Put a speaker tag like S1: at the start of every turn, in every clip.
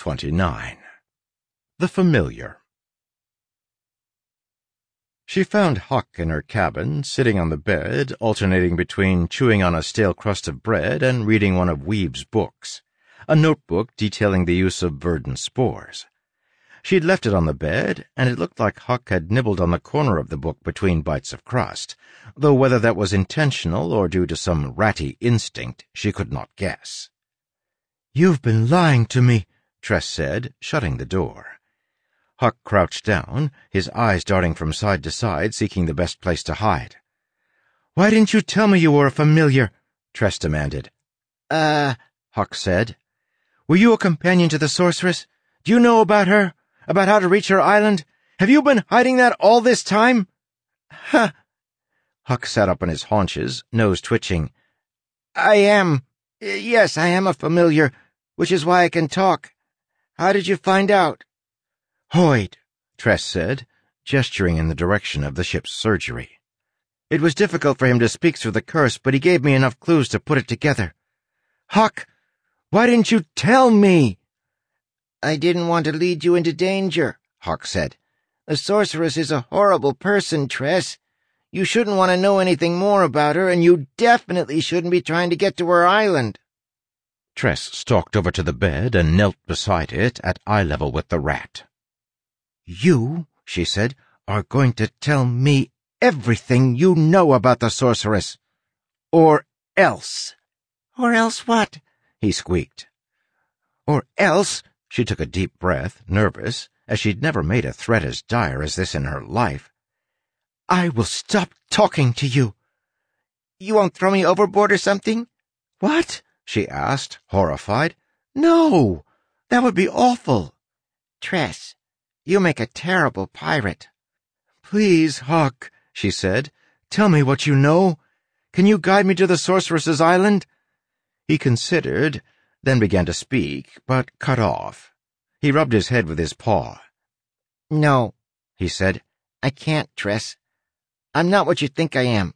S1: 29. The Familiar. She found Huck in her cabin, sitting on the bed, alternating between chewing on a stale crust of bread and reading one of Weeb's books, a notebook detailing the use of verdant spores. She'd left it on the bed, and it looked like Huck had nibbled on the corner of the book between bites of crust, though whether that was intentional or due to some ratty instinct, she could not guess. "You've been lying to me," Tress said, shutting the door. Huck crouched down, his eyes darting from side to side, seeking the best place to hide. "Why didn't you tell me you were a familiar?" Tress demanded.
S2: Huck said.
S1: "Were you a companion to the sorceress? Do you know about her? About how to reach her island? Have you been hiding that all this time?"
S2: "Huh."
S1: Huck sat up on his haunches, nose twitching.
S2: Yes, I am a familiar, which is why I can talk. How did you find out?"
S1: "Hoyd," Tress said, gesturing in the direction of the ship's surgery. "It was difficult for him to speak through the curse, but he gave me enough clues to put it together." "Huck, why didn't you tell me?"
S2: "I didn't want to lead you into danger," Huck said. "The sorceress is a horrible person, Tress. You shouldn't want to know anything more about her, and you definitely shouldn't be trying to get to her island."
S1: Tress stalked over to the bed and knelt beside it at eye level with the rat. "You," she said, "are going to tell me everything you know about the sorceress. Or else."
S2: "Or else what?"
S1: he squeaked. "Or else," she took a deep breath, nervous, as she'd never made a threat as dire as this in her life, "I will stop talking to you."
S2: "You won't throw me overboard or something?"
S1: "What?" she asked, horrified. "No! That would be awful."
S2: "Tress, you make a terrible pirate."
S1: "Please, Huck," she said, "tell me what you know. Can you guide me to the sorceress's island?" He considered, then began to speak, but cut off. He rubbed his head with his paw.
S2: "No,"
S1: he said.
S2: "I can't, Tress. I'm not what you think I am.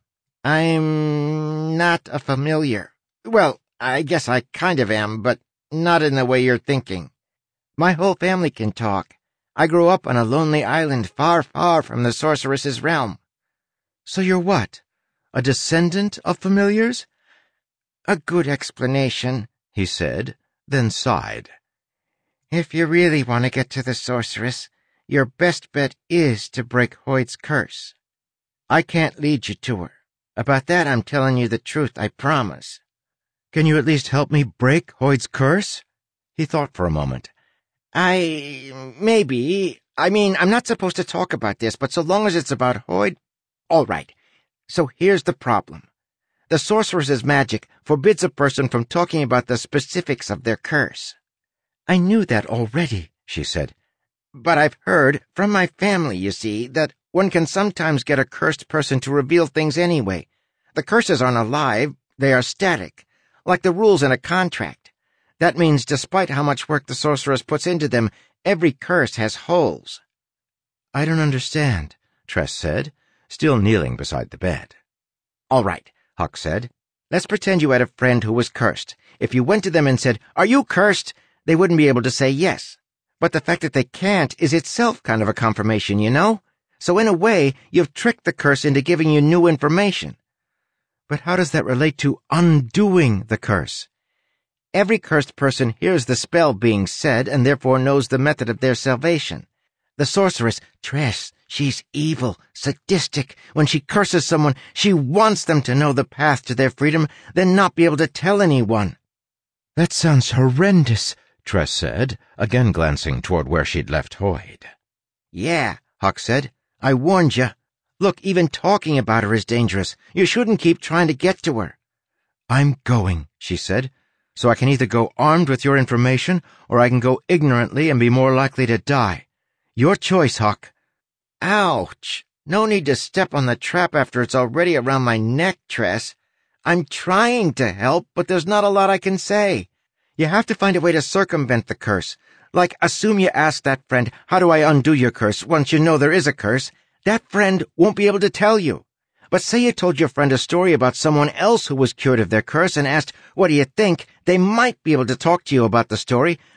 S2: I'm not a familiar. Well, I guess I kind of am, but not in the way you're thinking. My whole family can talk. I grew up on a lonely island far, far from the sorceress's realm."
S1: "So you're what? A descendant of familiars?"
S2: "A good explanation," he said,
S1: then sighed.
S2: "If you really want to get to the sorceress, your best bet is to break Hoyd's curse. I can't lead you to her. About that I'm telling you the truth, I promise."
S1: "Can you at least help me break Hoyd's curse?" He thought for a moment.
S2: Maybe. I'm not supposed to talk about this, but so long as it's about Hoyd, all right. So here's the problem. The sorceress's magic forbids a person from talking about the specifics of their curse."
S1: "I knew that already," she said.
S2: "But I've heard, from my family, you see, that one can sometimes get a cursed person to reveal things anyway. The curses aren't alive, they are static, like the rules in a contract. That means despite how much work the sorceress puts into them, every curse has holes."
S1: "I don't understand," Tress said, still kneeling beside the bed.
S2: "All right," Huck said. "Let's pretend you had a friend who was cursed. If you went to them and said, 'Are you cursed?' they wouldn't be able to say yes. But the fact that they can't is itself kind of a confirmation, you know? So in a way, you've tricked the curse into giving you new information."
S1: "But how does that relate to undoing the curse?"
S2: "Every cursed person hears the spell being said and therefore knows the method of their salvation. The sorceress, Tress, she's evil, sadistic. When she curses someone, she wants them to know the path to their freedom, then not be able to tell anyone."
S1: "That sounds horrendous," Tress said, again glancing toward where she'd left Hoyd.
S2: "Yeah," Huck said. "I warned you. Look, even talking about her is dangerous. You shouldn't keep trying to get to her."
S1: "I'm going," she said. "So I can either go armed with your information, or I can go ignorantly and be more likely to die. Your choice, Huck."
S2: "Ouch! No need to step on the trap after it's already around my neck, Tress. I'm trying to help, but there's not a lot I can say. You have to find a way to circumvent the curse. Like, assume you ask that friend, 'How do I undo your curse?' once you know there is a curse. That friend won't be able to tell you. But say you told your friend a story about someone else who was cured of their curse and asked, 'What do you think?' They might be able to talk to you about the story.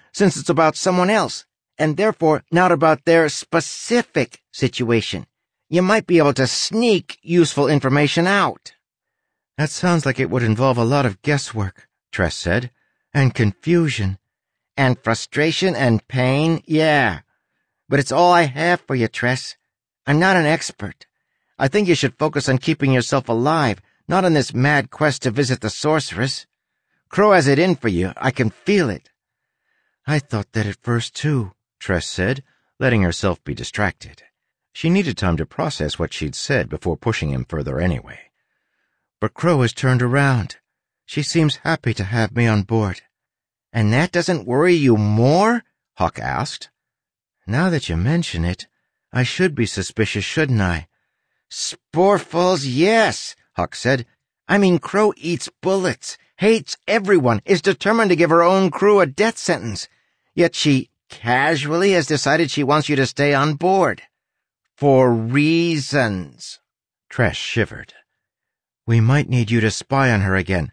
S2: since it's about someone else, and therefore not about their specific situation. You might be able to sneak useful information out."
S1: "That sounds like it would involve a lot of guesswork," Tress said, "and confusion."
S2: "And frustration and pain, yeah. But it's all I have for you, Tress. I'm not an expert. I think you should focus on keeping yourself alive, not on this mad quest to visit the sorceress. Crow has it in for you. I can feel it."
S1: "I thought that at first, too," Tress said, letting herself be distracted. She needed time to process what she'd said before pushing him further anyway. "But Crow has turned around. She seems happy to have me on board."
S2: "And that doesn't worry you more?" Huck asked.
S1: "Now that you mention it, I should be suspicious, shouldn't I?"
S2: "Sporefulls, yes," Huck said. "I mean, Crow eats bullets, hates everyone, is determined to give her own crew a death sentence. Yet she casually has decided she wants you to stay on board. For reasons."
S1: Tress shivered. "We might need you to spy on her again."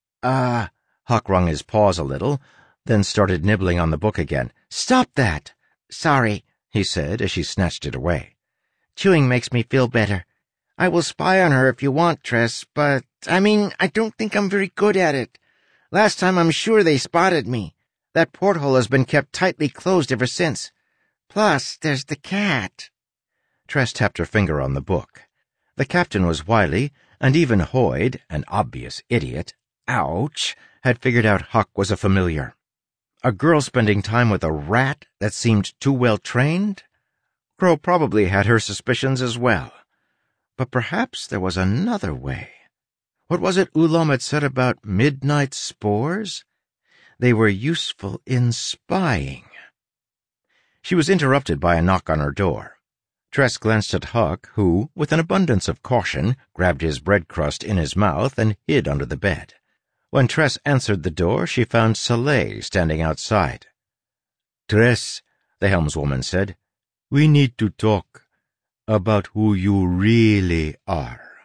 S2: Huck wrung his paws a little, then started nibbling on the book again. "Stop that!" "Sorry," he said as she snatched it away. "Chewing makes me feel better. I will spy on her if you want, Tress, but, I don't think I'm very good at it. Last time I'm sure they spotted me. That porthole has been kept tightly closed ever since. Plus, there's the cat."
S1: Tress tapped her finger on the book. The captain was wily, and even Hoyd, an obvious idiot, had figured out Huck was a familiar. A girl spending time with a rat that seemed too well trained? Crow probably had her suspicions as well. But perhaps there was another way. What was it Oolong had said about midnight spores? They were useful in spying. She was interrupted by a knock on her door. Tress glanced at Huck, who, with an abundance of caution, grabbed his bread crust in his mouth and hid under the bed. When Tress answered the door, she found Soleil standing outside.
S3: "Tress," the helmswoman said, "we need to talk about who you really are."